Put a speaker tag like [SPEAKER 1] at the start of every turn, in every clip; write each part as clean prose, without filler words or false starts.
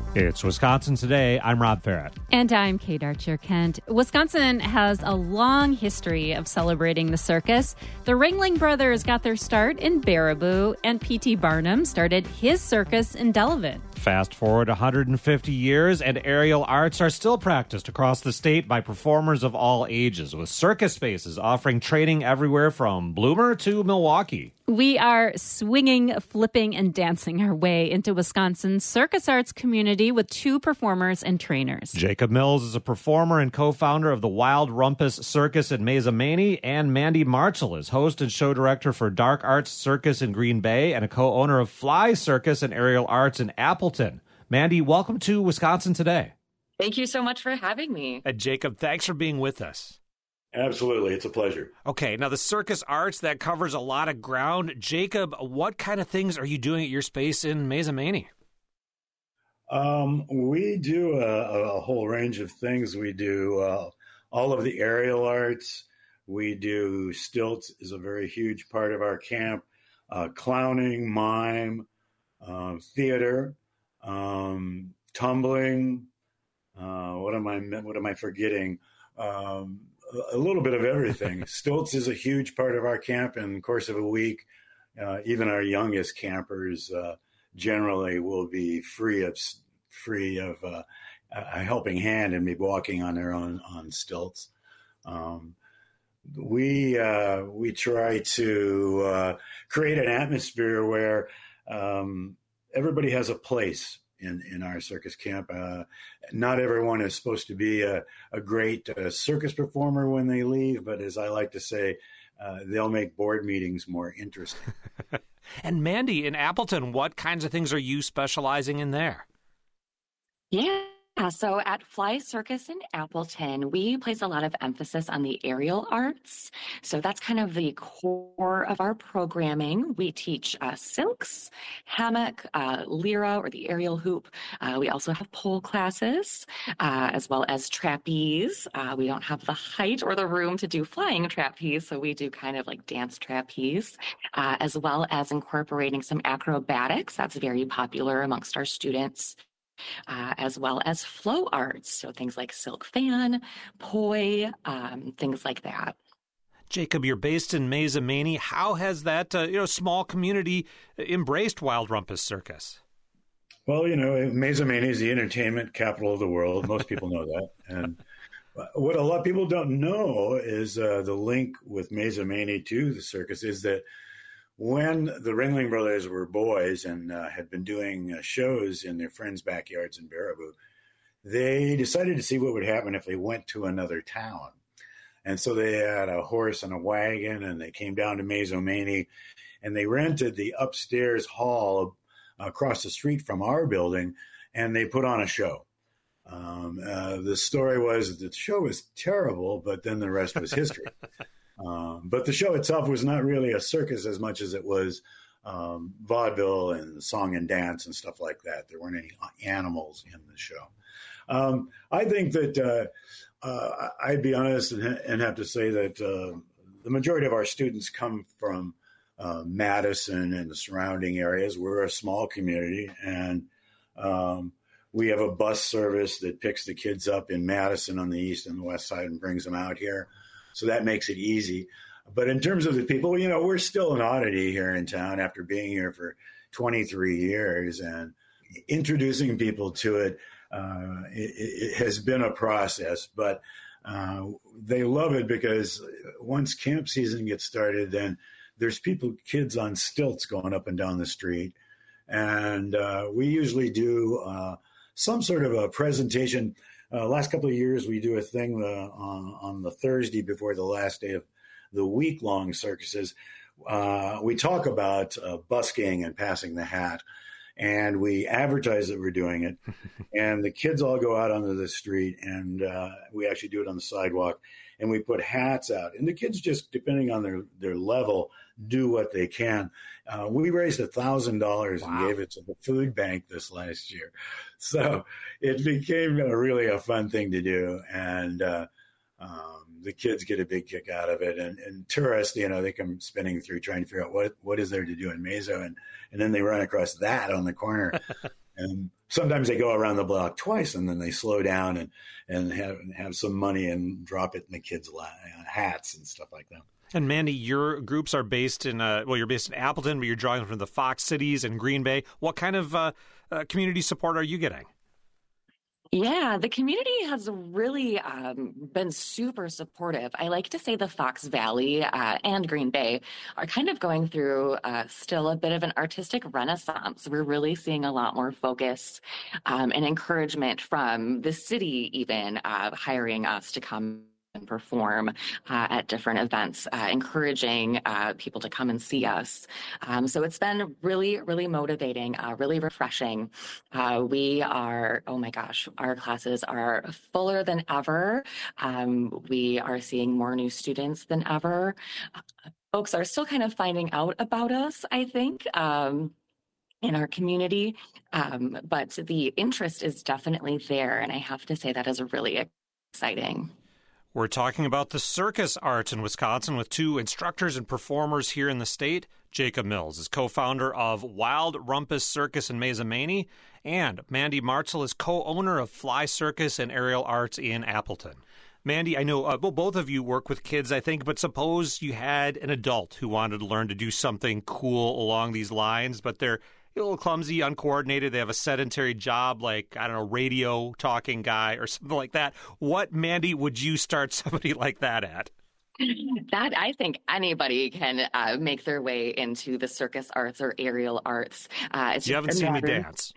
[SPEAKER 1] It's Wisconsin Today. I'm Rob Farrett.
[SPEAKER 2] And I'm Kate Archer-Kent. Wisconsin has a long history of celebrating the circus. The Ringling Brothers got their start in Baraboo, and P.T. Barnum started his circus in Delavan.
[SPEAKER 1] Fast forward 150 years, and aerial arts are still practiced across the state by performers of all ages, with circus spaces offering training everywhere from Bloomer to Milwaukee.
[SPEAKER 2] We are swinging, flipping, and dancing our way into Wisconsin's circus arts community with two performers and trainers.
[SPEAKER 1] Jacob Mills is a performer and co-founder of the Wild Rumpus Circus in Mazomanie, and Mandy Marshall is host and show director for Dark Arts Circus in Green Bay and a co-owner of Fly Circus and Aerial Arts in Appleton. Mandy, welcome to Wisconsin Today.
[SPEAKER 3] Thank you so much for having me.
[SPEAKER 1] And Jacob, thanks for being with us.
[SPEAKER 4] Absolutely. It's a pleasure.
[SPEAKER 1] Okay, now the circus arts, that covers a lot of ground. Jacob, what kind of things are you doing at your space in Mazomanie?
[SPEAKER 4] We do a whole range of things. We do all of the aerial arts. We do stilts is a very huge part of our camp. Clowning, mime, theater, tumbling. What am I forgetting? A little bit of everything. Stilts is a huge part of our camp. In the course of a week, even our youngest campers generally will be free of a helping hand and be walking on their own on stilts. We try to create an atmosphere where everybody has a place in our circus camp. Not everyone is supposed to be a great circus performer when they leave, but as I like to say, they'll make board meetings more interesting.
[SPEAKER 1] And Mandy, in Appleton, what kinds of things are you specializing in there?
[SPEAKER 3] Yeah. So at Fly Circus in Appleton, we place a lot of emphasis on the aerial arts. So that's kind of the core of our programming. We teach silks, hammock, lyra, or the aerial hoop. We also have pole classes, as well as trapeze. We don't have the height or the room to do flying trapeze, so we do kind of like dance trapeze, as well as incorporating some acrobatics. That's very popular amongst our students. As well as flow arts, so things like silk fan, poi, things like that.
[SPEAKER 1] Jacob, you're based in Mazomanie. How has that small community embraced Wild Rumpus Circus?
[SPEAKER 4] Well, Mazomanie is the entertainment capital of the world. Most people know that. And what a lot of people don't know is the link with Mazomanie to the circus is that when the Ringling Brothers were boys and had been doing shows in their friends' backyards in Baraboo, they decided to see what would happen if they went to another town. And so they had a horse and a wagon, and they came down to Mazomanie, and they rented the upstairs hall across the street from our building, and they put on a show. The story was that the show was terrible, but then the rest was history. But the show itself was not really a circus as much as it was vaudeville and song and dance and stuff like that. There weren't any animals in the show. I think that I'd be honest and have to say that the majority of our students come from Madison and the surrounding areas. We're a small community, and we have a bus service that picks the kids up in Madison on the east and the west side and brings them out here. So that makes it easy. But in terms of the people, we're still an oddity here in town after being here for 23 years, and introducing people to it, it has been a process, but they love it because once camp season gets started, then there's kids on stilts going up and down the street. And we usually do some sort of a presentation. Last couple of years, we do a thing on the Thursday before the last day of the week-long circuses. We talk about busking and passing the hat, and we advertise that we're doing it. And the kids all go out onto the street, and we actually do it on the sidewalk, and we put hats out. And the kids just, depending on their level, do what they can. We raised $1,000 and gave it to the food bank this last year. So it became really a fun thing to do. And the kids get a big kick out of it. And tourists, they come spinning through trying to figure out what is there to do in Mazo. And then they run across that on the corner. And sometimes they go around the block twice, and then they slow down and have some money and drop it in the kids' hats and stuff like that.
[SPEAKER 1] And Mandy, your groups are based in, you're based in Appleton, but you're drawing from the Fox cities and Green Bay. What kind of community support are you getting?
[SPEAKER 3] Yeah, the community has really been super supportive. I like to say the Fox Valley and Green Bay are kind of going through still a bit of an artistic renaissance. We're really seeing a lot more focus and encouragement from the city even hiring us to come and perform at different events, encouraging people to come and see us. So it's been really, really motivating, really refreshing. We are, oh my gosh, our classes are fuller than ever. We are seeing more new students than ever. Folks are still kind of finding out about us, I think. In our community, but the interest is definitely there, and I have to say that is really exciting.
[SPEAKER 1] We're talking about the circus arts in Wisconsin with two instructors and performers here in the state. Jacob Mills is co-founder of Wild Rumpus Circus in Mazomanie, and Mandy Martzel is co-owner of Fly Circus and Aerial Arts in Appleton. Mandy, I know both of you work with kids, I think, but suppose you had an adult who wanted to learn to do something cool along these lines, but they're a little clumsy, uncoordinated. They have a sedentary job like, I don't know, radio talking guy or something like that. What, Mandy, would you start somebody like that at?
[SPEAKER 3] That I think anybody can make their way into the circus arts or aerial arts.
[SPEAKER 1] You haven't seen me dance.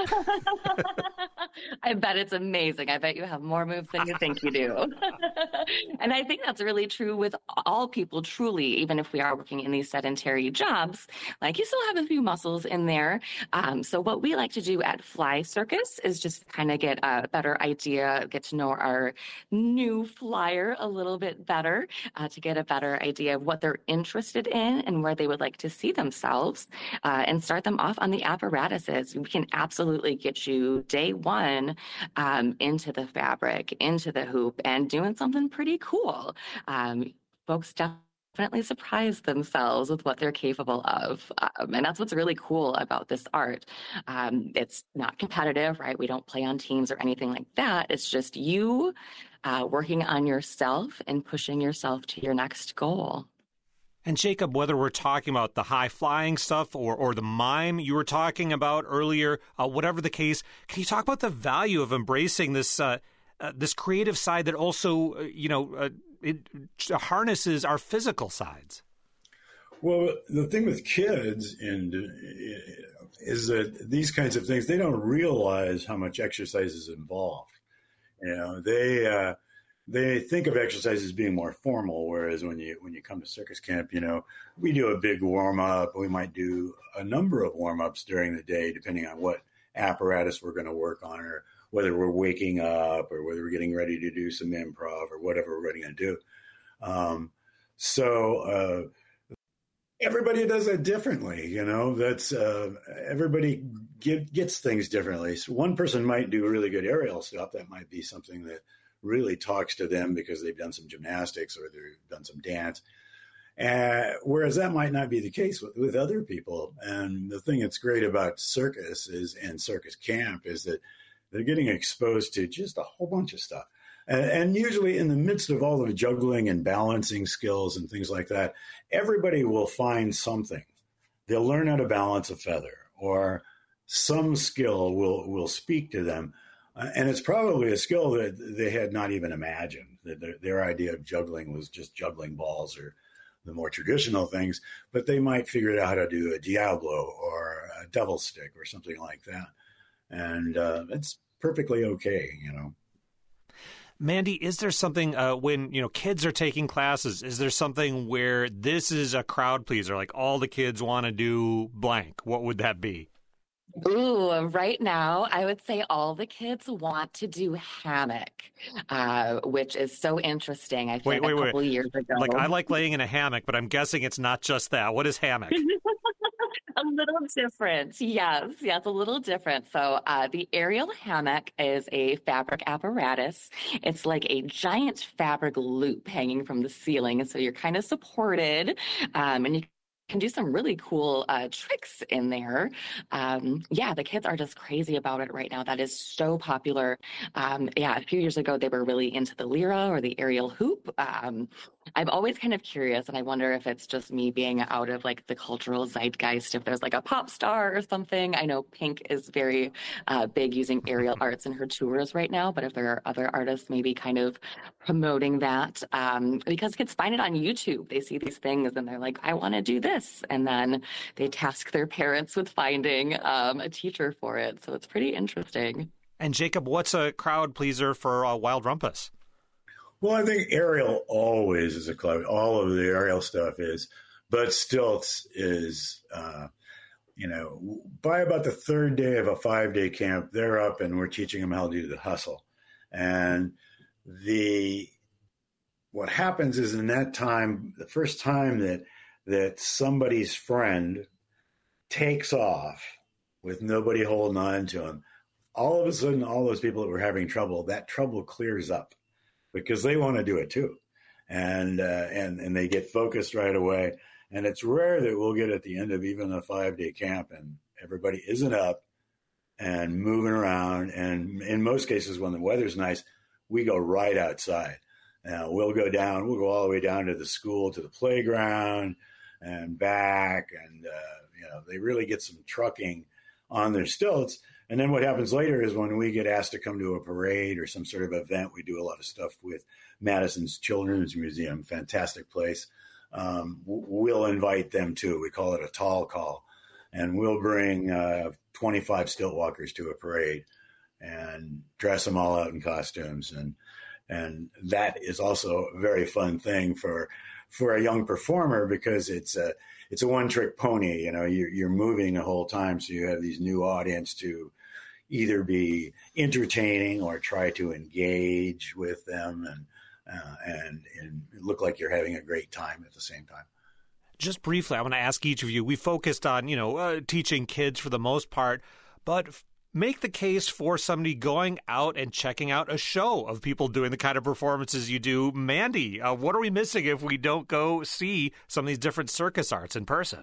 [SPEAKER 3] I bet it's amazing. I bet you have more moves than you think you do. And I think that's really true with all people, truly, even if we are working in these sedentary jobs, like you still have a few muscles in there. So what we like to do at Fly Circus is just kind of get a better idea, get to know our new flyer a little bit better. To get a better idea of what they're interested in and where they would like to see themselves, and start them off on the apparatuses. We can absolutely get you day one into the fabric, into the hoop, and doing something pretty cool. Folks definitely surprise themselves with what they're capable of. And that's what's really cool about this art. It's not competitive, right? We don't play on teams or anything like that. It's just you working on yourself and pushing yourself to your next goal.
[SPEAKER 1] And Jacob, whether we're talking about the high-flying stuff or the mime you were talking about earlier, whatever the case, can you talk about the value of embracing this this creative side that also, it harnesses our physical sides?
[SPEAKER 4] Well, the thing with kids is that these kinds of things, they don't realize how much exercise is involved. They think of exercise as being more formal, whereas when you come to circus camp, we do a big warm up. We might do a number of warm ups during the day, depending on what apparatus we're going to work on, or whether we're waking up, or whether we're getting ready to do some improv, or whatever we're going to do. So everybody does that differently. That's everybody gets things differently. So one person might do really good aerial stuff. That might be something that really talks to them because they've done some gymnastics or they've done some dance. Whereas that might not be the case with other people. And the thing that's great about circus and circus camp is that they're getting exposed to just a whole bunch of stuff. And usually in the midst of all the juggling and balancing skills and things like that, everybody will find something. They'll learn how to balance a feather, or some skill will speak to them. And it's probably a skill that they had not even imagined. That their idea of juggling was just juggling balls or the more traditional things, but they might figure out how to do a Diablo or a devil stick or something like that. And it's perfectly okay,
[SPEAKER 1] Mandy, is there something when kids are taking classes? Is there something where this is a crowd pleaser, like all the kids want to do blank? What would that be?
[SPEAKER 3] Ooh, right now, I would say all the kids want to do hammock, which is so interesting. I think a couple years ago.
[SPEAKER 1] Like, I like laying in a hammock, but I'm guessing it's not just that. What is hammock?
[SPEAKER 3] A little different. Yes, a little different. So the aerial hammock is a fabric apparatus. It's like a giant fabric loop hanging from the ceiling. And so you're kind of supported, and you can do some really cool tricks in there. Yeah, the kids are just crazy about it right now. That is so popular. Yeah, a few years ago, they were really into the Lyra or the aerial hoop. I'm always kind of curious, and I wonder if it's just me being out of like the cultural zeitgeist, if there's like a pop star or something. I know Pink is very big using aerial arts in her tours right now, but if there are other artists maybe kind of promoting that, because kids find it on YouTube. They see these things and they're like, I want to do this. And then they task their parents with finding a teacher for it. So it's pretty interesting.
[SPEAKER 1] And Jacob, what's a crowd pleaser for Wild Rumpus?
[SPEAKER 4] Well, I think aerial always is a club. All of the aerial stuff is, but stilts is, by about the third day of a 5-day camp, they're up and we're teaching them how to do the hustle. And what happens is in that time, the first time that somebody's friend takes off with nobody holding on to him, all of a sudden, all those people that were having trouble, that trouble clears up because they want to do it too. And they get focused right away. And it's rare that we'll get at the end of even a 5-day camp and everybody isn't up and moving around. And in most cases, when the weather's nice, we go right outside. We'll go all the way down to the school, to the playground and back. And, they really get some trucking on their stilts. And then what happens later is when we get asked to come to a parade or some sort of event, we do a lot of stuff with Madison's Children's Museum, fantastic place. We'll invite them too. We call it a tall call. And we'll bring 25 stilt walkers to a parade and dress them all out in costumes. And that is also a very fun thing for a young performer because it's a one-trick pony. You're moving the whole time, so you have these new audience to either be entertaining or try to engage with them and look like you're having a great time at the same time.
[SPEAKER 1] Just briefly, I want to ask each of you, we focused on, teaching kids for the most part, but make the case for somebody going out and checking out a show of people doing the kind of performances you do. Mandy, what are we missing if we don't go see some of these different circus arts in person?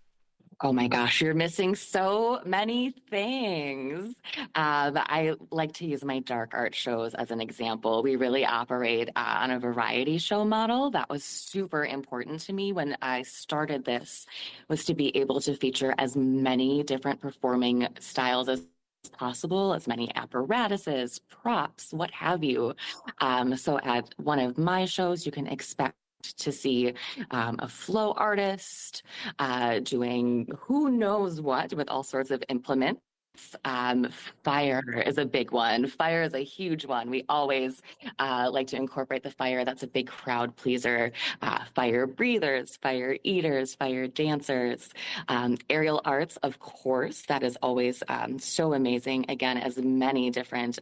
[SPEAKER 3] Oh my gosh, you're missing so many things. I like to use my dark art shows as an example. We really operate on a variety show model. That was super important to me when I started this, was to be able to feature as many different performing styles as possible, as many apparatuses, props, what have you. So at one of my shows, you can expect to see a flow artist doing who knows what with all sorts of implements. Fire is a big one. Fire is a huge one. We always like to incorporate the fire. That's a big crowd pleaser. Fire breathers, fire eaters, fire dancers, aerial arts, of course. That is always so amazing. Again, as many different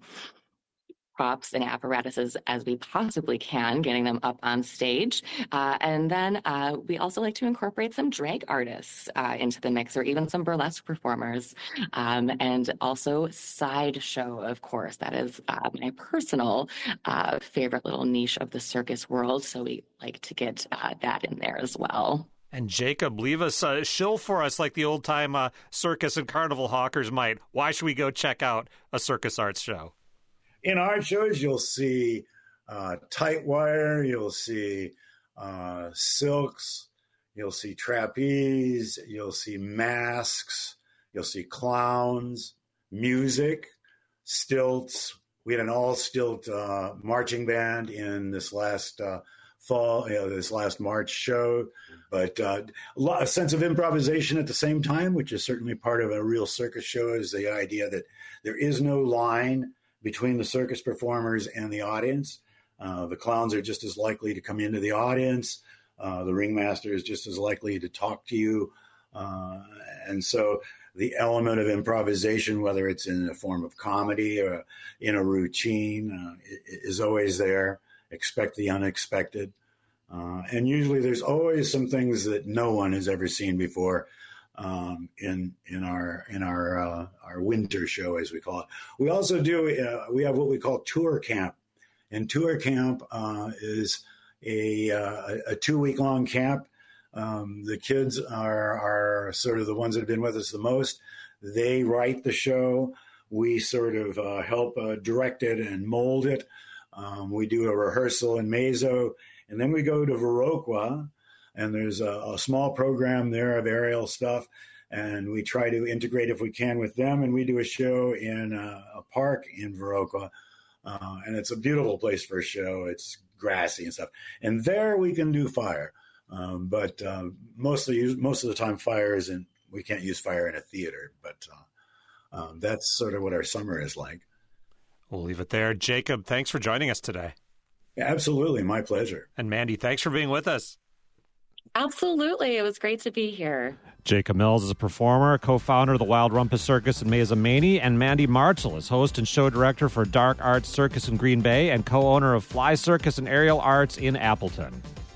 [SPEAKER 3] props and apparatuses as we possibly can, getting them up on stage. And then we also like to incorporate some drag artists into the mix, or even some burlesque performers. And also sideshow, of course. That is my personal favorite little niche of the circus world. So we like to get that in there as well.
[SPEAKER 1] And Jacob, leave us a shill for us like the old-time circus and carnival hawkers might. Why should we go check out a circus arts show?
[SPEAKER 4] In art shows, you'll see tight wire, you'll see silks, you'll see trapeze, you'll see masks, you'll see clowns, music, stilts. We had an all-stilt marching band in this last fall, this last March show. But a sense of improvisation at the same time, which is certainly part of a real circus show, is the idea that there is no line between the circus performers and the audience. The clowns are just as likely to come into the audience. The ringmaster is just as likely to talk to you. And so the element of improvisation, whether it's in the form of comedy or in a routine, is always there. Expect the unexpected. And usually there's always some things that no one has ever seen before. In our winter show, as we call it. We also do we have what we call tour camp, and tour camp is a 2-week long camp The kids are sort of the ones that have been with us the most. They write the show. We sort of help direct it and mold it. We do a rehearsal in Mezzo, and then we go to Viroqua, and there's a small program there of aerial stuff, and we try to integrate if we can with them, and we do a show in a park in Viroqua, and it's a beautiful place for a show. It's grassy and stuff, and there we can do fire, but most of the time fire isn't. We can't use fire in a theater, but that's sort of what our summer is like.
[SPEAKER 1] We'll leave it there. Jacob, thanks for joining us today.
[SPEAKER 4] Absolutely, my pleasure.
[SPEAKER 1] And Mandy, thanks for being with us.
[SPEAKER 3] Absolutely. It was great to be here.
[SPEAKER 1] Jacob Mills is a performer, co-founder of the Wild Rumpus Circus in Maizamani, and Mandy Marchal is host and show director for Dark Arts Circus in Green Bay and co-owner of Fly Circus and Aerial Arts in Appleton.